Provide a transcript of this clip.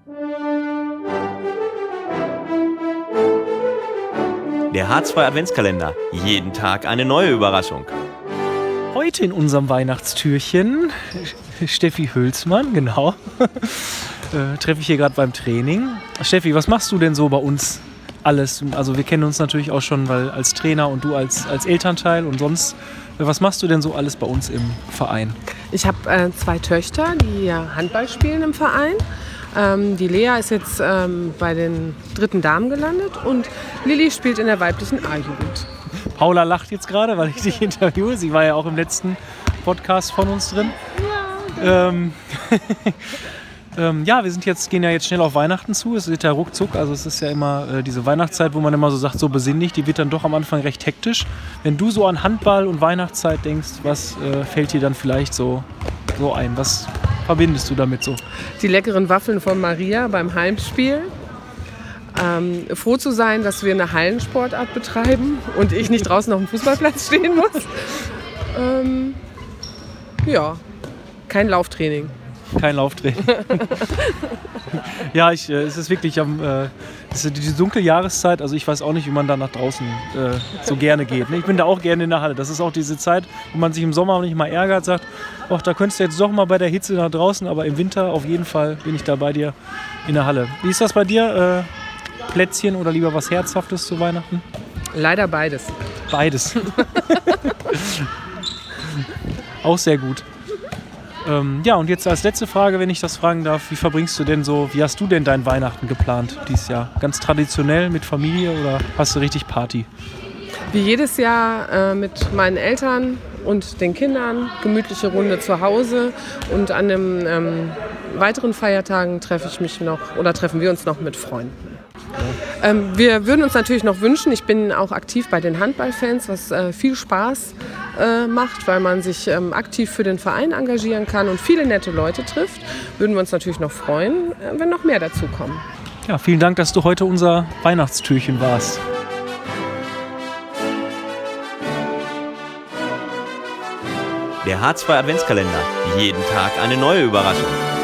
Der H2 Adventskalender. Jeden Tag eine neue Überraschung. Heute in unserem Weihnachtstürchen Steffi Hülsmann, genau. Treffe ich hier gerade beim Training. Steffi, was machst du denn so bei uns alles? Also wir kennen uns natürlich auch schon als Trainer und du als Elternteil und sonst. Was machst du denn so alles bei uns im Verein? Ich habe 2 Töchter, die Handball spielen im Verein. Die Lea ist jetzt bei den 3. Damen gelandet und Lilly spielt in der weiblichen A-Jugend. Paula lacht jetzt gerade, weil ich dich interviewe. Sie war ja auch im letzten Podcast von uns drin. Ja. Ja, wir gehen ja jetzt schnell auf Weihnachten zu. Es wird ja ruckzuck. Also es ist ja immer diese Weihnachtszeit, wo man immer so sagt, so besinnlich. Die wird dann doch am Anfang recht hektisch. Wenn du so an Handball und Weihnachtszeit denkst, was fällt dir dann vielleicht so ein? Was verbindest du damit so? Die leckeren Waffeln von Maria beim Heimspiel. Froh zu sein, dass wir eine Hallensportart betreiben und ich nicht draußen auf dem Fußballplatz stehen muss. Ja, kein Lauftraining. Kein Lauftraining. Ja, es ist wirklich es ist diese dunkle Jahreszeit. Also ich weiß auch nicht, wie man da nach draußen so gerne geht. Ne? Ich bin da auch gerne in der Halle. Das ist auch diese Zeit, wo man sich im Sommer nicht mal ärgert, sagt, ach, da könntest du jetzt doch mal bei der Hitze nach draußen, aber im Winter auf jeden Fall bin ich da bei dir in der Halle. Wie ist das bei dir? Plätzchen oder lieber was Herzhaftes zu Weihnachten? Leider beides. Beides. Auch sehr gut. Ja, und jetzt als letzte Frage, wenn ich das fragen darf, wie hast du denn dein Weihnachten geplant dieses Jahr? Ganz traditionell mit Familie oder hast du richtig Party? Wie jedes Jahr mit meinen Eltern und den Kindern, gemütliche Runde zu Hause und an den weiteren Feiertagen treffen wir uns noch mit Freunden. Wir würden uns natürlich noch wünschen, ich bin auch aktiv bei den Handballfans, was viel Spaß macht, weil man sich aktiv für den Verein engagieren kann und viele nette Leute trifft. Würden wir uns natürlich noch freuen, wenn noch mehr dazu kommen. Ja, vielen Dank, dass du heute unser Weihnachtstürchen warst. Der H2 Adventskalender. Jeden Tag eine neue Überraschung.